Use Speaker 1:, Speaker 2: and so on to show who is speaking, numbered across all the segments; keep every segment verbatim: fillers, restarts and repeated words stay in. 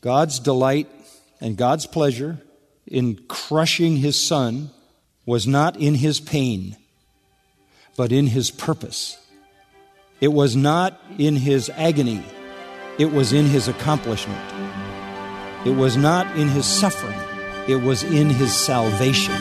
Speaker 1: God's delight and God's pleasure in crushing His Son was not in His pain, but in His purpose. It was not in His agony. It was in His accomplishment. It was not in His suffering. It was in His salvation.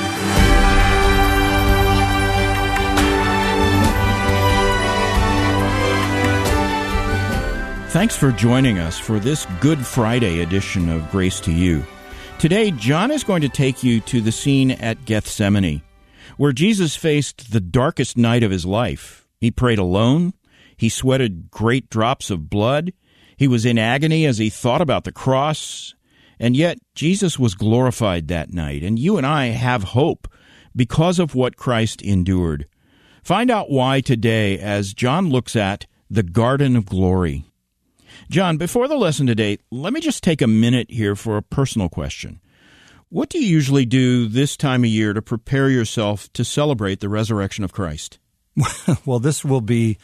Speaker 2: Thanks for joining us for this Good Friday edition of Grace to You. Today, John is going to take you to the scene at Gethsemane, where Jesus faced the darkest night of His life. He prayed alone. He sweated great drops of blood. He was in agony as He thought about the cross. And yet, Jesus was glorified that night, and you and I have hope because of what Christ endured. Find out why today as John looks at the Garden of Glory. John, before the lesson today, let me just take a minute here for a personal question. What do you usually do this time of year to prepare yourself to celebrate the resurrection of Christ?
Speaker 1: Well, this will be,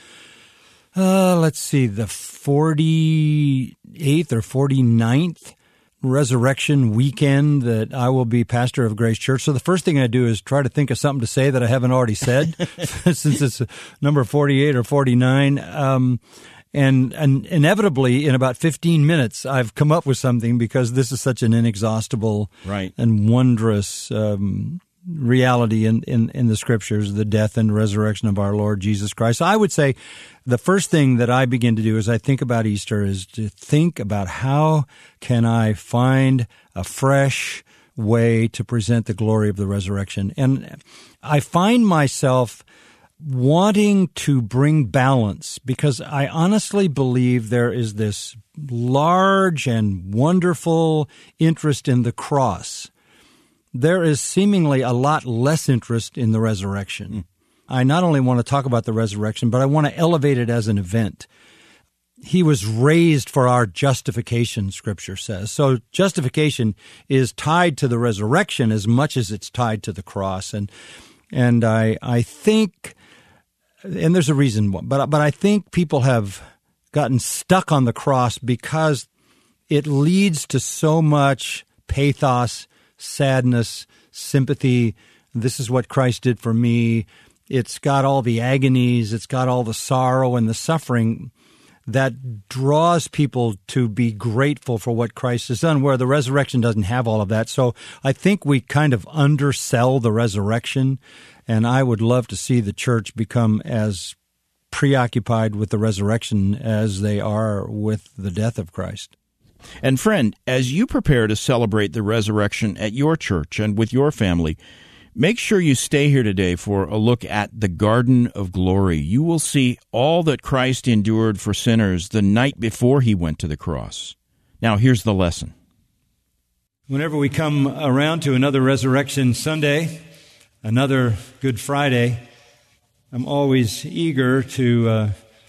Speaker 1: uh, let's see, the forty-eighth or forty-ninth resurrection weekend that I will be pastor of Grace Church. So the first thing I do is try to think of something to say that I haven't already said, since it's number forty-eight or forty-nine. Um, And, and inevitably, in about fifteen minutes, I've come up with something because this is such an inexhaustible
Speaker 2: right.
Speaker 1: and wondrous um, reality in, in, in the Scriptures, the death and resurrection of our Lord Jesus Christ. So I would say the first thing that I begin to do as I think about Easter is to think about how can I find a fresh way to present the glory of the resurrection. And I find myself wanting to bring balance because I honestly believe there is this large and wonderful interest in the cross. There is seemingly a lot less interest in the resurrection. Mm. I not only want to talk about the resurrection, but I want to elevate it as an event. He was raised for our justification, Scripture says. So justification is tied to the resurrection as much as it's tied to the cross. And and I I think... And there's a reason, but but I think people have gotten stuck on the cross because it leads to so much pathos, sadness, sympathy. This is what Christ did for me. It's got all the agonies. It's got all the sorrow and the suffering that draws people to be grateful for what Christ has done, where the resurrection doesn't have all of that. So I think we kind of undersell the resurrection. And I would love to see the church become as preoccupied with the resurrection as they are with the death of Christ.
Speaker 2: And friend, as you prepare to celebrate the resurrection at your church and with your family, make sure you stay here today for a look at the Garden of Glory. You will see all that Christ endured for sinners the night before He went to the cross. Now, here's the lesson.
Speaker 1: Whenever we come around to another Resurrection Sunday, another Good Friday, I'm always eager to uh,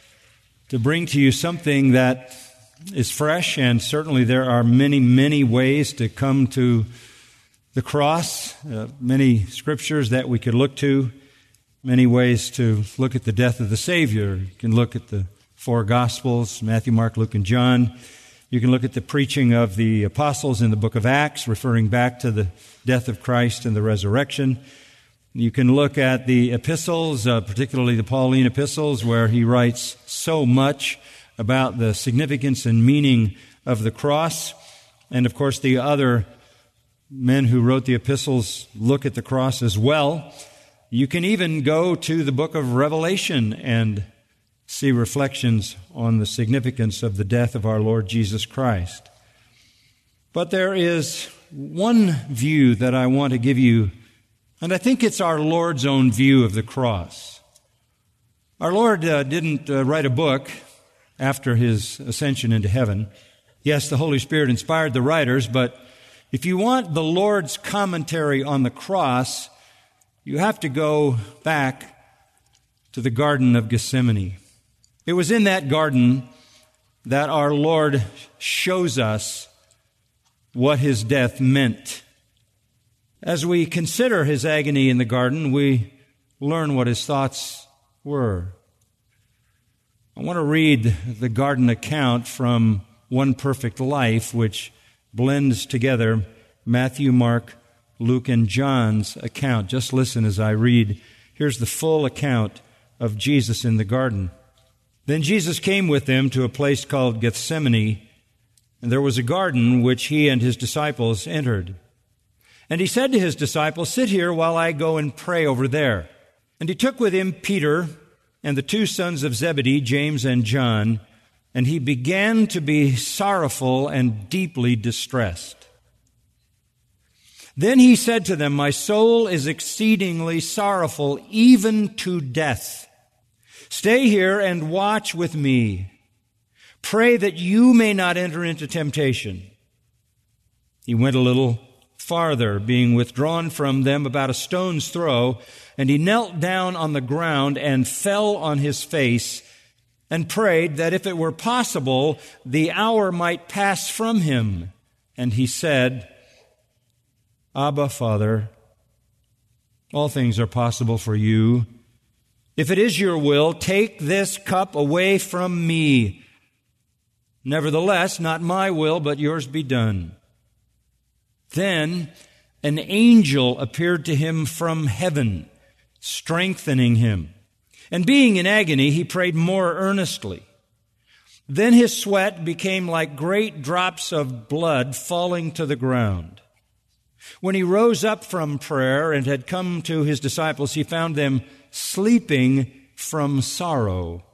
Speaker 1: to bring to you something that is fresh, and certainly there are many, many ways to come to the cross, uh, many scriptures that we could look to, many ways to look at the death of the Savior. You can look at the four Gospels, Matthew, Mark, Luke, and John. You can look at the preaching of the apostles in the book of Acts, referring back to the death of Christ and the resurrection. You can look at the epistles, uh, particularly the Pauline epistles, where he writes so much about the significance and meaning of the cross. And, of course, the other men who wrote the epistles look at the cross as well. You can even go to the book of Revelation and see reflections on the significance of the death of our Lord Jesus Christ. But there is one view that I want to give you, and I think it's our Lord's own view of the cross. Our Lord uh, didn't uh, write a book after His ascension into heaven. Yes, the Holy Spirit inspired the writers, but if you want the Lord's commentary on the cross, you have to go back to the Garden of Gethsemane. It was in that garden that our Lord shows us what His death meant. As we consider His agony in the garden, we learn what His thoughts were. I want to read the garden account from one perfect life, which blends together Matthew, Mark, Luke, and John's account. Just listen as I read. Here's the full account of Jesus in the garden. Then Jesus came with them to a place called Gethsemane, and there was a garden which he and his disciples entered. And he said to his disciples, "Sit here while I go and pray over there." And he took with him Peter and the two sons of Zebedee, James and John, and he began to be sorrowful and deeply distressed. Then he said to them, "My soul is exceedingly sorrowful, even to death. Stay here and watch with me. Pray that you may not enter into temptation." He went a little farther, being withdrawn from them about a stone's throw, and he knelt down on the ground and fell on his face and prayed that if it were possible, the hour might pass from him. And he said, "Abba, Father, all things are possible for you. If it is your will, take this cup away from me. Nevertheless, not my will, but yours be done." Then an angel appeared to him from heaven, strengthening him. And being in agony, he prayed more earnestly. Then his sweat became like great drops of blood falling to the ground. When he rose up from prayer and had come to his disciples, he found them sleeping from sorrow.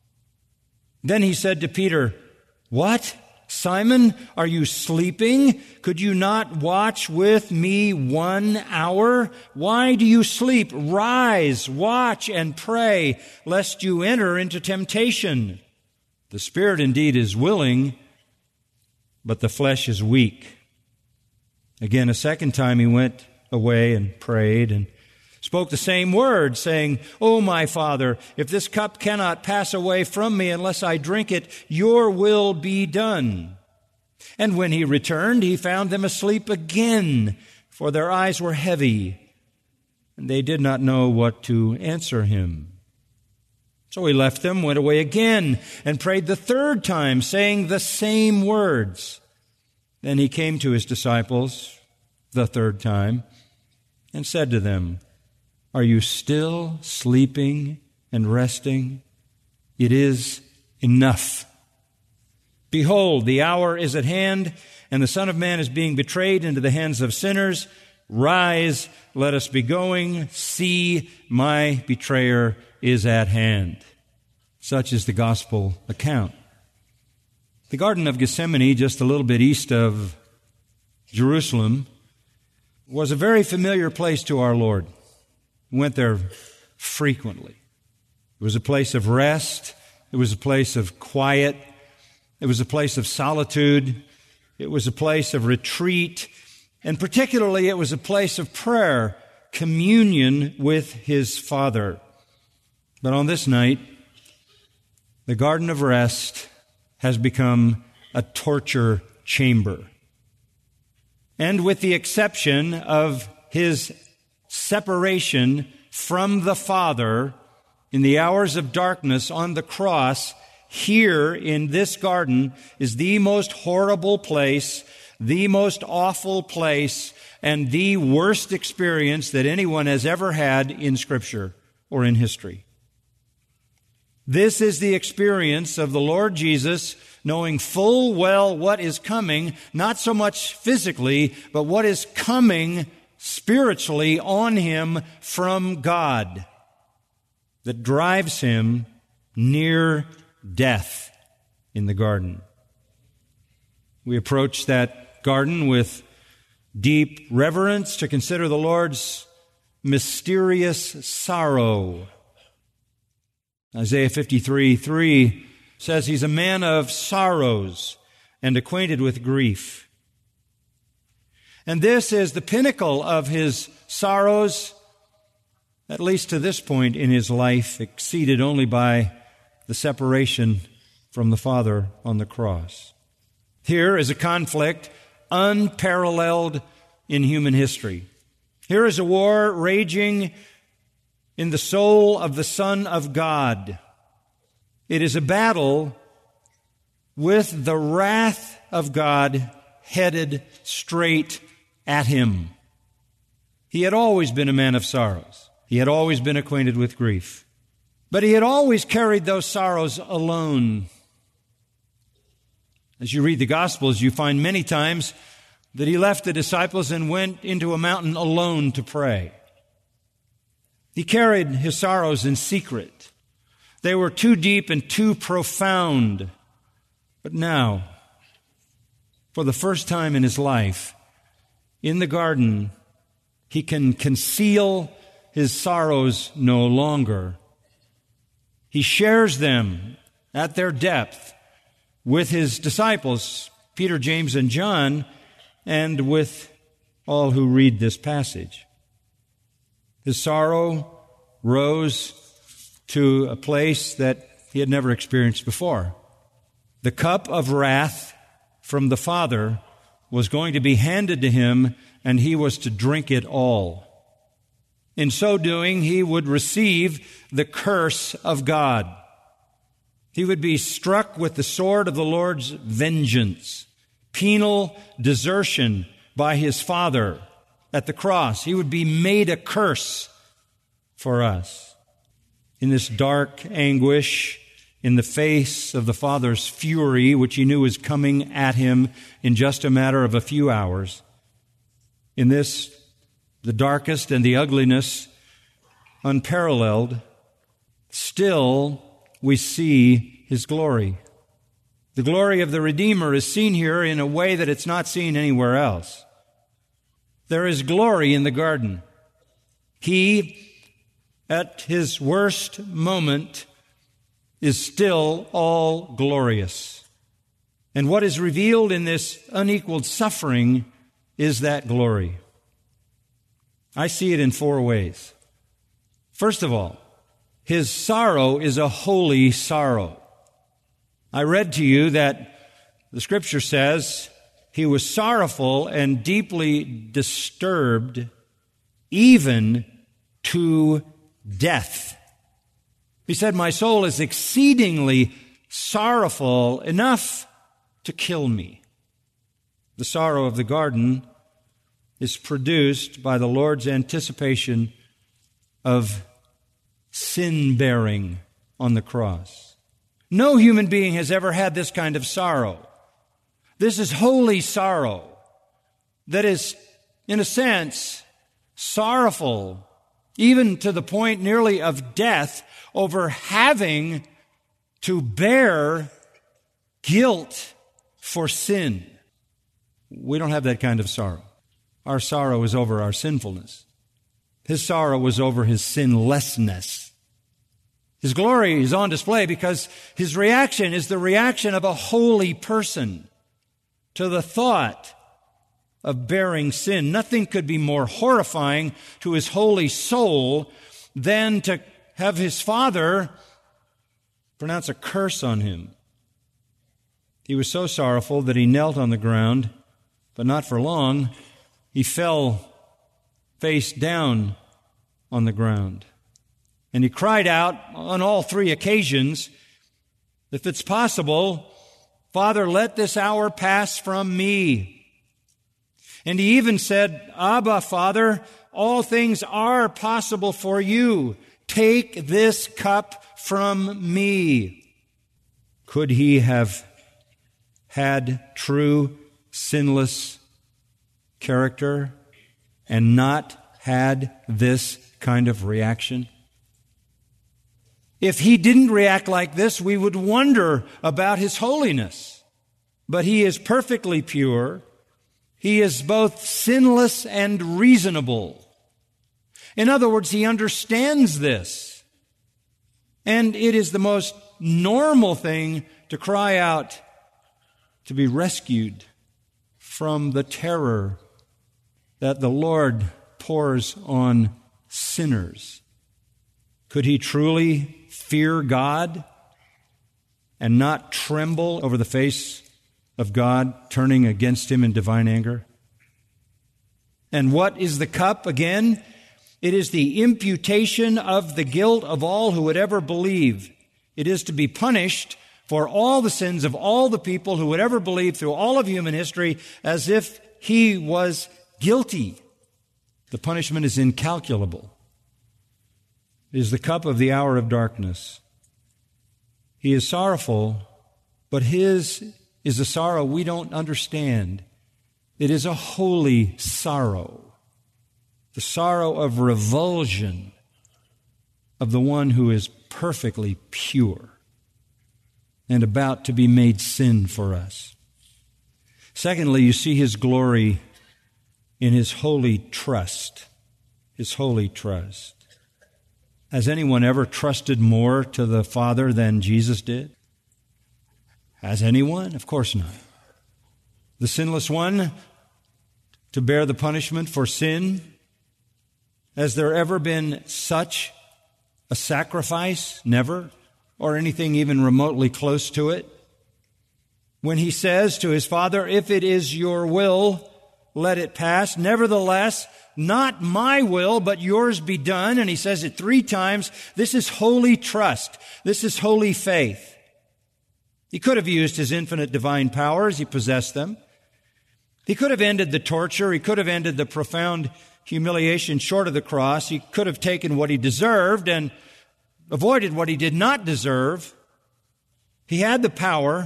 Speaker 1: Then he said to Peter, "What? Simon, are you sleeping? Could you not watch with me one hour? Why do you sleep? Rise, watch, and pray, lest you enter into temptation. The spirit indeed is willing, but the flesh is weak." Again, a second time he went away and prayed and spoke the same words, saying, "O my Father, if this cup cannot pass away from me unless I drink it, your will be done." And when he returned, he found them asleep again, for their eyes were heavy, and they did not know what to answer him. So he left them, went away again, and prayed the third time, saying the same words. Then he came to his disciples the third time and said to them, "Are you still sleeping and resting? It is enough. Behold, the hour is at hand, and the Son of Man is being betrayed into the hands of sinners. Rise, let us be going. See, my betrayer is at hand." Such is the gospel account. The Garden of Gethsemane, just a little bit east of Jerusalem, was a very familiar place to our Lord. We went there frequently. It was a place of rest. It was a place of quiet. It was a place of solitude. It was a place of retreat. And particularly, it was a place of prayer, communion with his Father. But on this night, the Garden of Rest has become a torture chamber. And with the exception of his separation from the Father in the hours of darkness on the cross, here in this garden is the most horrible place, the most awful place, and the worst experience that anyone has ever had in Scripture or in history. This is the experience of the Lord Jesus, knowing full well what is coming, not so much physically, but what is coming spiritually on him from God, that drives him near death in the garden. We approach that garden with deep reverence to consider the Lord's mysterious sorrow. Isaiah fifty-three three says he's a man of sorrows and acquainted with grief. And this is the pinnacle of his sorrows, at least to this point in his life, exceeded only by the separation from the Father on the cross. Here is a conflict unparalleled in human history. Here is a war raging in the soul of the Son of God. It is a battle with the wrath of God headed straight at him. He had always been a man of sorrows. He had always been acquainted with grief. But he had always carried those sorrows alone. As you read the Gospels, you find many times that he left the disciples and went into a mountain alone to pray. He carried his sorrows in secret. They were too deep and too profound. But now, for the first time in his life, in the garden, he can conceal his sorrows no longer. He shares them at their depth with his disciples, Peter, James, and John, and with all who read this passage. His sorrow rose to a place that he had never experienced before. The cup of wrath from the Father was going to be handed to him, and he was to drink it all. In so doing, he would receive the curse of God. He would be struck with the sword of the Lord's vengeance, penal desertion by his Father at the cross. He would be made a curse for us. In this dark anguish, in the face of the Father's fury, which he knew was coming at him in just a matter of a few hours, in this, the darkest and the ugliness unparalleled, still we see his glory. The glory of the Redeemer is seen here in a way that it's not seen anywhere else. There is glory in the garden. He, at his worst moment, is still all glorious. And what is revealed in this unequaled suffering is that glory. I see it in four ways. First of all, his sorrow is a holy sorrow. I read to you that the Scripture says he was sorrowful and deeply disturbed, even to death. He said, my soul is exceedingly sorrowful, enough to kill me. The sorrow of the garden is produced by the Lord's anticipation of sin-bearing on the cross. No human being has ever had this kind of sorrow. This is holy sorrow that is, in a sense, sorrowful, even to the point nearly of death, over having to bear guilt for sin. We don't have that kind of sorrow. Our sorrow is over our sinfulness. His sorrow was over his sinlessness. His glory is on display because his reaction is the reaction of a holy person to the thought of bearing sin. Nothing could be more horrifying to his holy soul than to have his Father pronounce a curse on him. He was so sorrowful that he knelt on the ground, but not for long. He fell face down on the ground. And he cried out on all three occasions, if it's possible, Father, let this hour pass from me. And he even said, Abba, Father, all things are possible for you. Take this cup from me. Could he have had true sinless character and not had this kind of reaction? If he didn't react like this, we would wonder about his holiness. But he is perfectly pure. He is both sinless and reasonable. In other words, he understands this. And it is the most normal thing to cry out to be rescued from the terror that the Lord pours on sinners. Could he truly fear God and not tremble over the face of God turning against him in divine anger? And what is the cup again? It is the imputation of the guilt of all who would ever believe. It is to be punished for all the sins of all the people who would ever believe through all of human history, as if he was guilty. The punishment is incalculable. It is the cup of the hour of darkness. He is sorrowful, but his is a sorrow we don't understand. It is a holy sorrow, the sorrow of revulsion of the one who is perfectly pure and about to be made sin for us. Secondly, you see his glory in his holy trust, his holy trust. Has anyone ever trusted more to the Father than Jesus did? Has anyone? Of course not. The sinless one to bear the punishment for sin. Has there ever been such a sacrifice? Never. Or anything even remotely close to it. When he says to his Father, if it is your will, let it pass. Nevertheless, not my will, but yours be done. And he says it three times. This is holy trust. This is holy faith. He could have used his infinite divine powers. He possessed them. He could have ended the torture. He could have ended the profound humiliation short of the cross. He could have taken what he deserved and avoided what he did not deserve. He had the power,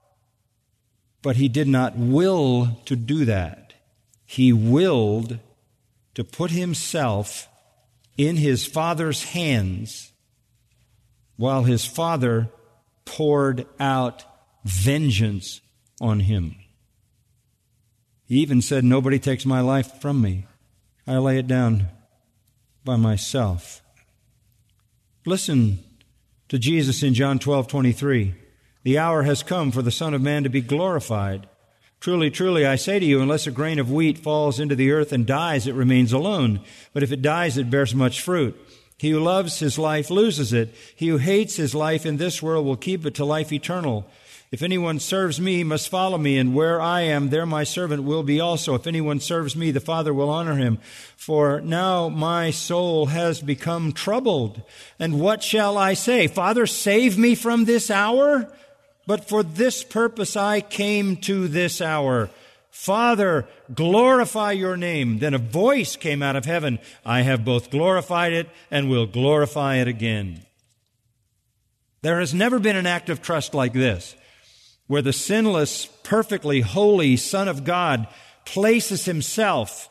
Speaker 1: but he did not will to do that. He willed to put himself in his Father's hands while his Father poured out vengeance on him. He even said, nobody takes my life from me. I lay it down by myself. Listen to Jesus in John twelve twenty-three. The hour has come for the Son of Man to be glorified. Truly, truly, I say to you, unless a grain of wheat falls into the earth and dies, it remains alone. But if it dies, it bears much fruit. He who loves his life loses it. He who hates his life in this world will keep it to life eternal. If anyone serves me, he must follow me, and where I am, there my servant will be also. If anyone serves me, the Father will honor him. For now my soul has become troubled. And what shall I say? Father, save me from this hour? But for this purpose I came to this hour. Father, glorify your name. Then a voice came out of heaven. I have both glorified it and will glorify it again. There has never been an act of trust like this, where the sinless, perfectly holy Son of God places himself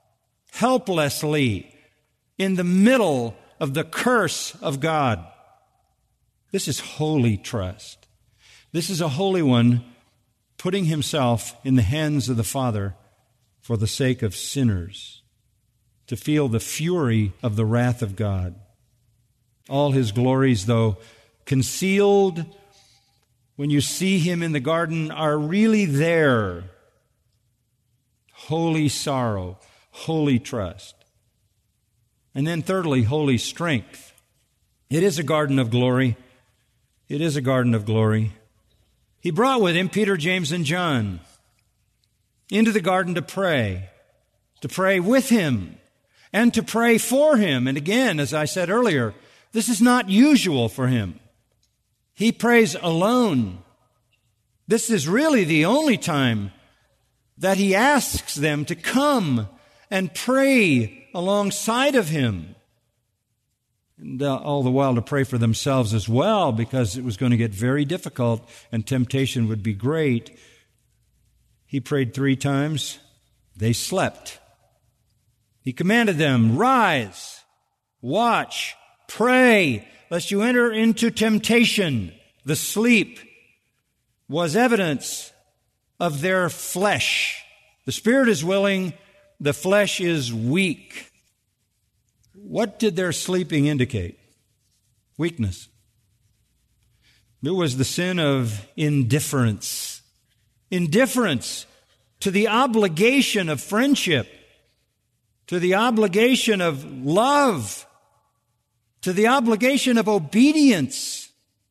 Speaker 1: helplessly in the middle of the curse of God. This is holy trust. This is a holy one putting himself in the hands of the Father for the sake of sinners, to feel the fury of the wrath of God. All his glories, though concealed when you see him in the garden, are really there. Holy sorrow, holy trust. And then thirdly, holy strength. It is a garden of glory. It is a garden of glory. He brought with him Peter, James, and John into the garden to pray, to pray with him, and to pray for him. And again, as I said earlier, this is not usual for him. He prays alone. This is really the only time that he asks them to come and pray alongside of him. And uh, all the while to pray for themselves as well, because it was going to get very difficult and temptation would be great. He prayed three times. They slept. He commanded them, rise, watch, pray, lest you enter into temptation. The sleep was evidence of their flesh. The spirit is willing, the flesh is weak. What did their sleeping indicate? Weakness. It was the sin of indifference. Indifference to the obligation of friendship, to the obligation of love, to the obligation of obedience.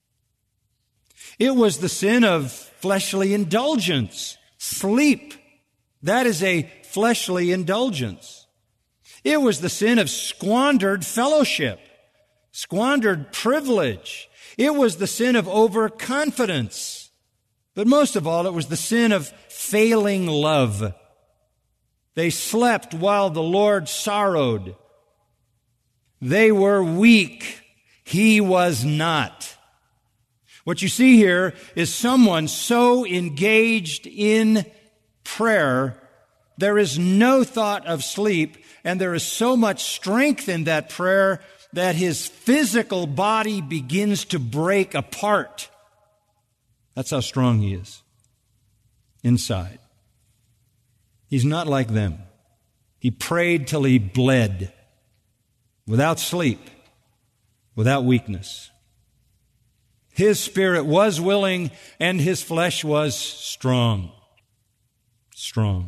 Speaker 1: It was the sin of fleshly indulgence. Sleep, that is a fleshly indulgence. It was the sin of squandered fellowship, squandered privilege. It was the sin of overconfidence. But most of all, it was the sin of failing love. They slept while the Lord sorrowed. They were weak. He was not. What you see here is someone so engaged in prayer, there is no thought of sleep, and there is so much strength in that prayer that his physical body begins to break apart. That's how strong he is inside. He's not like them. He prayed till he bled, without sleep, without weakness. His spirit was willing and his flesh was strong. Strong.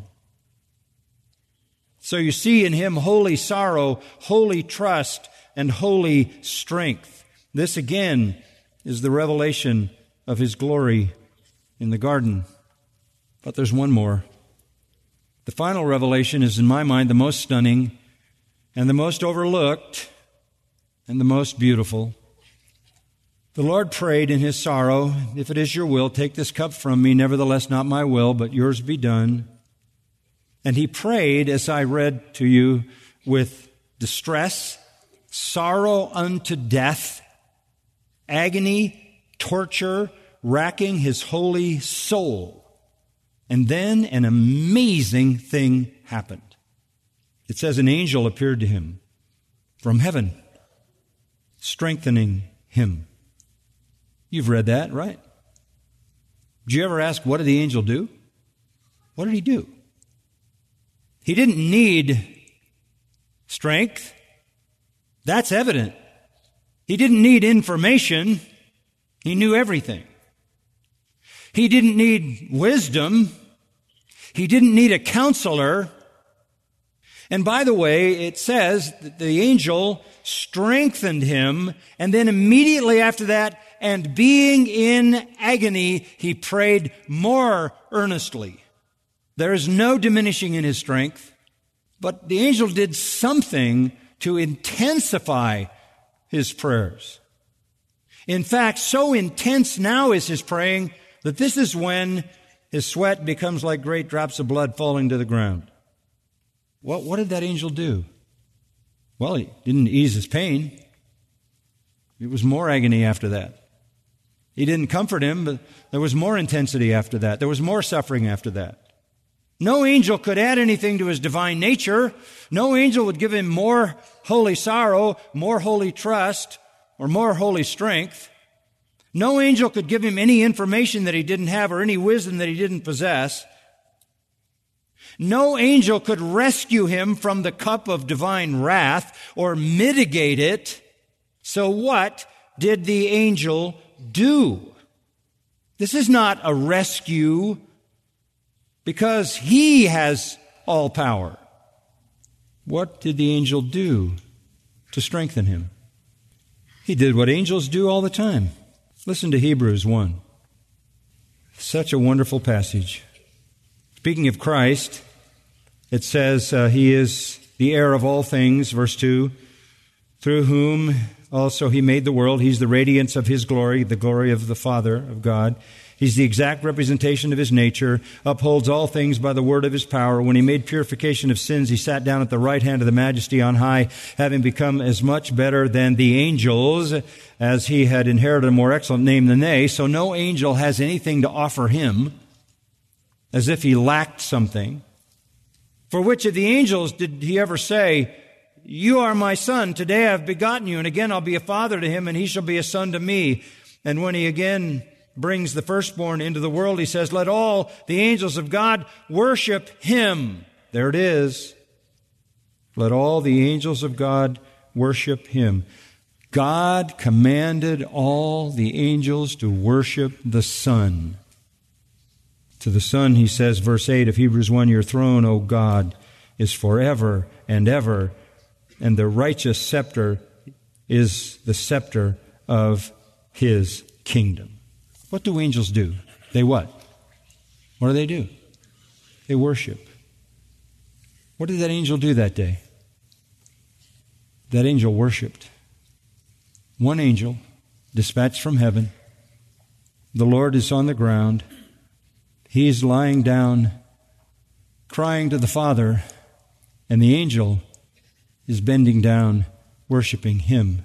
Speaker 1: So you see in him holy sorrow, holy trust, and holy strength. This again is the revelation of his glory in the garden. But there's one more. The final revelation is, in my mind, the most stunning and the most overlooked and the most beautiful. The Lord prayed in his sorrow, "If it is your will, take this cup from me. Nevertheless, not my will, but yours be done." And he prayed, as I read to you, with distress, sorrow unto death, agony, torture, racking his holy soul. And then an amazing thing happened. It says an angel appeared to him from heaven, strengthening him. You've read that, right? Did you ever ask, what did the angel do? What did he do? He didn't need strength. That's evident. He didn't need information. He knew everything. He didn't need wisdom. He didn't need a counselor. And by the way, it says that the angel strengthened him, and then immediately after that, and being in agony, he prayed more earnestly. There is no diminishing in his strength, but the angel did something to intensify his prayers. In fact, so intense now is his praying that this is when his sweat becomes like great drops of blood falling to the ground. What, what did that angel do? Well, he didn't ease his pain. It was more agony after that. He didn't comfort him, but there was more intensity after that. There was more suffering after that. No angel could add anything to his divine nature. No angel would give him more holy sorrow, more holy trust, or more holy strength. No angel could give him any information that he didn't have or any wisdom that he didn't possess. No angel could rescue him from the cup of divine wrath or mitigate it. So what did the angel do? This is not a rescue because he has all power. What did the angel do to strengthen him? He did what angels do all the time. Listen to Hebrews one. Such a wonderful passage. Speaking of Christ, it says uh, he is the heir of all things, verse two, through whom also he made the world. He's the radiance of his glory, the glory of the Father, of God. He's the exact representation of his nature, upholds all things by the word of his power. When he made purification of sins, he sat down at the right hand of the Majesty on high, having become as much better than the angels, as he had inherited a more excellent name than they. So no angel has anything to offer him, as if he lacked something. For which of the angels did he ever say, "You are my son, today I have begotten you, and again I'll be a father to him, and he shall be a son to me"? And when he again brings the firstborn into the world, he says, "Let all the angels of God worship him." There it is. Let all the angels of God worship him. God commanded all the angels to worship the Son. To the Son, he says, verse eight of Hebrews one, "Your throne, O God, is forever and ever, and the righteous scepter is the scepter of his kingdom." What do angels do? They what? What do they do? They worship. What did that angel do that day? That angel worshiped. One angel dispatched from heaven. The Lord is on the ground. He is lying down, crying to the Father, and the angel is bending down, worshiping him.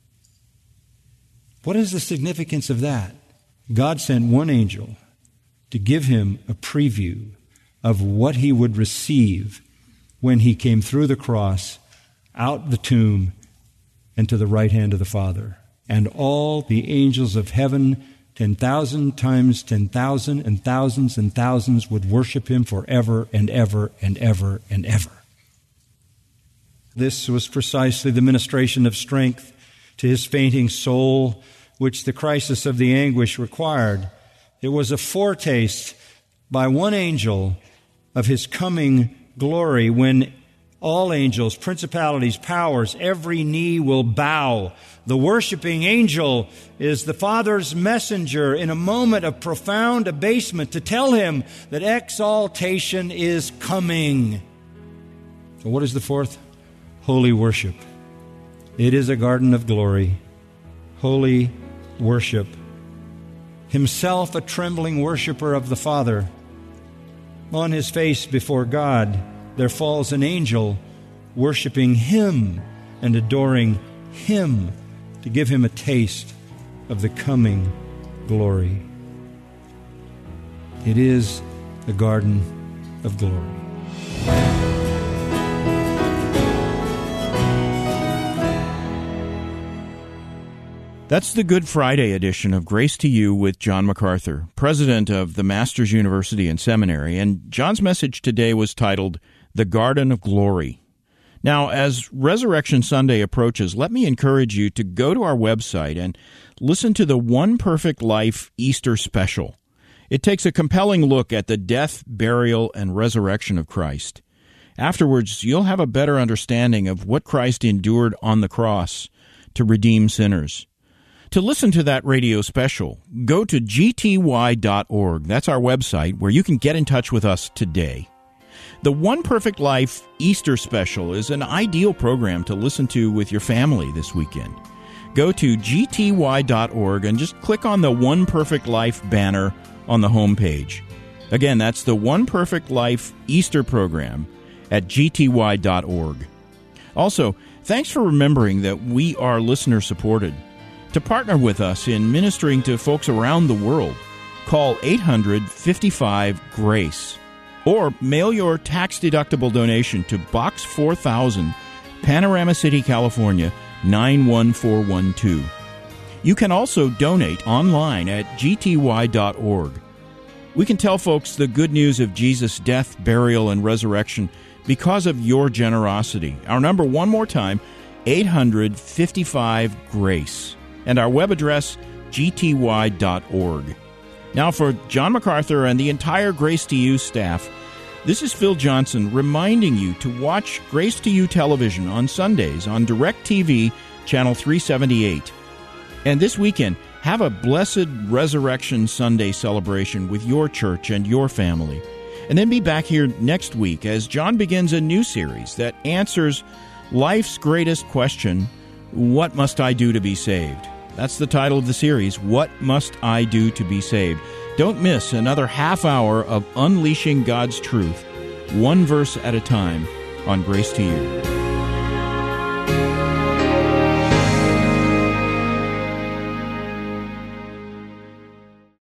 Speaker 1: What is the significance of that? God sent one angel to give him a preview of what he would receive when he came through the cross, out the tomb, and to the right hand of the Father. And all the angels of heaven, ten thousand times ten thousand and thousands and thousands, would worship him forever and ever and ever and ever. This was precisely the ministration of strength to his fainting soul, which the crisis of the anguish required. It was a foretaste by one angel of his coming glory, when all angels, principalities, powers, every knee will bow. The worshiping angel is the Father's messenger in a moment of profound abasement to tell him that exaltation is coming. So what is the fourth? Holy worship. It is a garden of glory. Holy worship. Himself a trembling worshiper of the Father. On his face before God, there falls an angel worshiping him and adoring him to give him a taste of the coming glory. It is a garden of glory.
Speaker 2: That's the Good Friday edition of Grace to You with John MacArthur, president of the Masters University and Seminary, and John's message today was titled, The Garden of Glory. Now, as Resurrection Sunday approaches, let me encourage you to go to our website and listen to the One Perfect Life Easter Special. It takes a compelling look at the death, burial, and resurrection of Christ. Afterwards, you'll have a better understanding of what Christ endured on the cross to redeem sinners. To listen to that radio special, go to G T Y dot org. That's our website where you can get in touch with us today. The One Perfect Life Easter Special is an ideal program to listen to with your family this weekend. Go to G T Y dot org and just click on the One Perfect Life banner on the home page. Again, that's the One Perfect Life Easter program at G T Y dot org. Also, thanks for remembering that we are listener-supported. To partner with us in ministering to folks around the world, call eight hundred, fifty-five, GRACE or mail your tax-deductible donation to Box four thousand, Panorama City, California, nine one four one two. You can also donate online at G T Y dot org. We can tell folks the good news of Jesus' death, burial, and resurrection because of your generosity. Our number, one more time, eight hundred, fifty-five, GRACE. And our web address, G T Y dot org. Now for John MacArthur and the entire Grace to You staff, this is Phil Johnson reminding you to watch Grace to You television on Sundays on DirecTV, channel three seventy-eight. And this weekend, have a blessed Resurrection Sunday celebration with your church and your family. And then be back here next week as John begins a new series that answers life's greatest question, what must I do to be saved? That's the title of the series, What Must I Do to Be Saved? Don't miss another half hour of unleashing God's truth, one verse at a time, on Grace to You.